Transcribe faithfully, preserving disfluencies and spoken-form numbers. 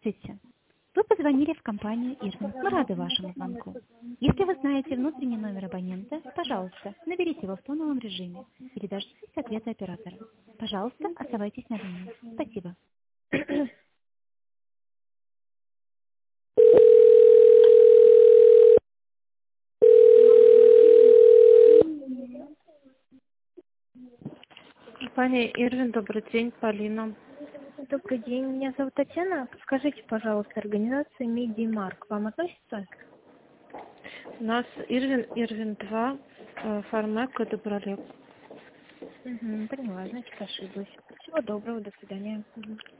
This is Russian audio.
Здравствуйте. Вы позвонили в компанию Ирвин. Мы рады вашему звонку. Если вы знаете внутренний номер абонента, пожалуйста, наберите его в тоновом режиме или дождитесь ответа оператора. Пожалуйста, оставайтесь на линии. Спасибо. Компания Ирвин, добрый день, Полина. Добрый день, меня зовут Татьяна. Скажите, пожалуйста, организация Медимарк вам относится? У нас Ирвин, Ирвин два, Фармек, это Добролеп. Угу, поняла, значит ошиблась. Всего доброго, до свидания. Мгм.